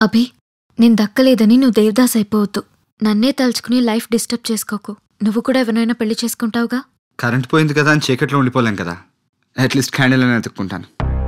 అభి, నేను దక్కలేదని నువ్వు దేవదాస్ అయిపోవద్దు. నన్నే తలుచుకుని లైఫ్ డిస్టర్బ్ చేసుకోకు. నువ్వు కూడా ఎవరైనా పెళ్లి చేసుకుంటావుగా. కరెంట్ పోయింది కదా అని చీకట్లో ఉండిపోలేం కదా. అట్లీస్ట్ క్యాండిల్ అని ఎత్తుక్కుంటాను.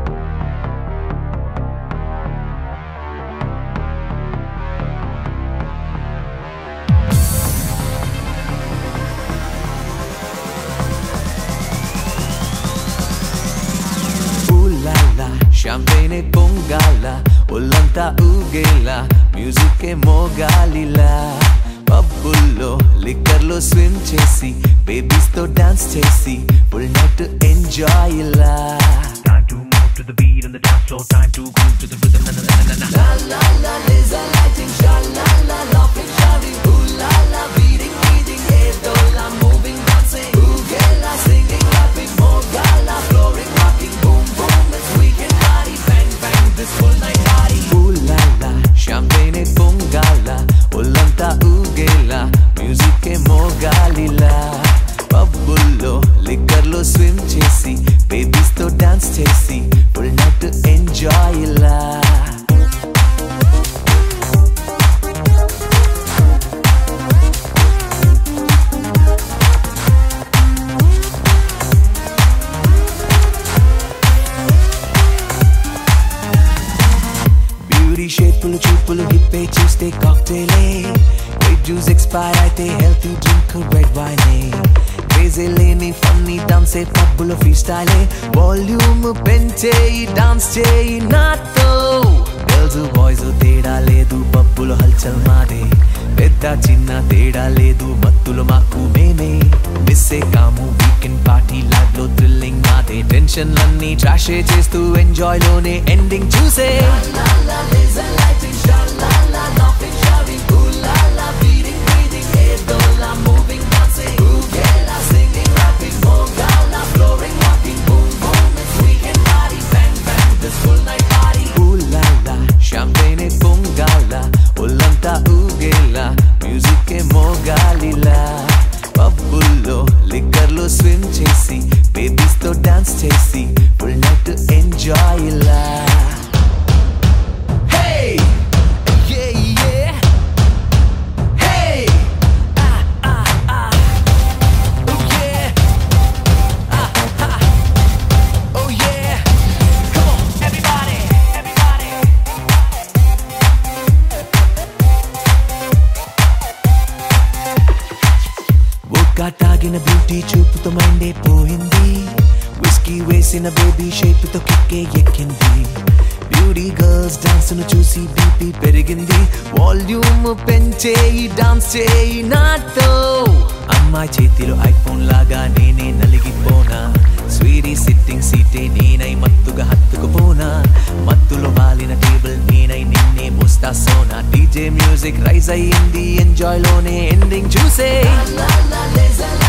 Champagne పొంగాల ఒళ్ళంతా ఊగేలా మ్యూజిక్ మోగాలిలా పబ్బుల్లో లిక్కర్లో స్విమ్ చేసి బేబీస్ తో డాన్స్ చేసి ఫుల్ నైట్ ఎంజాయ్ ఇలా time to move to the beat on the dance floor time to groove to the rhythm na na na na la la la laser lighting sha la la laughing shouting ooh la la beating hey dola moving dancing ugela singing rapping mogala flooring rocking boom boom it's weekend party bang bang this full night party ooh la la champagne పొంగాల ఒళ్ళంతా ఊగేలా music మోగాలిలా పబ్బుల్లో లిక్కర్లో swim చేసి babies తో dance చేసి full night enjoy ఇలా బ్యూటీ షేపులు చూపులు హిప్పే చూస్తే కాక్టైలే రెడ్ జ్యూస్ ఎక్స్పైర్ అయితే హెల్తీ డ్రింక్ రెడ్ వైనే క్రేజీ లేని ఫన్నీ డాన్సే పబ్బులో ఫ్రీ స్టైలే వాల్యూమ్ పెంచేయి డాన్స్ చేయి నాతో గర్ల్స్ బాయ్స్ తేడా లేదు పబ్బులో హల్చల్ మాదే పెద్ద చిన్న తేడా లేదు మత్తులు మాకు మేమే మిస్సే కాము వీకెండ్ పార్టీ లాగ్ లో థ్రిల్లింగ్ మాదే టెన్షన్లన్నీ ట్రాషే చేస్తూ ఎంజాయ్ లోనే ఎండింగ్ చూసే champagne పొంగాల ఒళ్ళంతా ఊగేలా మ్యూజిక్ మోగాలిలా పబ్బుల్లో లిక్కర్లో స్విమ్ చేసి బేబీస్ తో డాన్స్ చేసి ఫుల్ నైట్ ఎంజాయ్ ఇలా తాగిన బ్యూటీ చూపుతో మైండే పోయింది విస్కీ వేసిన బేబీ షేప్ తో కిక్కే ఎక్కింది బ్యూటీ గర్ల్స్ డాన్స్ ను చూసి బీపీ పెరిగింది వాల్యూమ్ పెంచేయి డాన్స్ చేయి నాతో అమ్మాయి చేతిలో ఐఫోన్ లాగా నేనే నలిగిపోనా స్వీరీ సిట్టింగ్ సీటే నేనై మత్తుగా హత్తుకుపోనా మత్తులో వాలిన టేబుల్ నేనై నిన్నే మోస్తా సోనా డీజే మ్యూజిక్ రైజ్ అయ్యింది ఎంజాయ్ లోనే ఎండింగ్ చూసే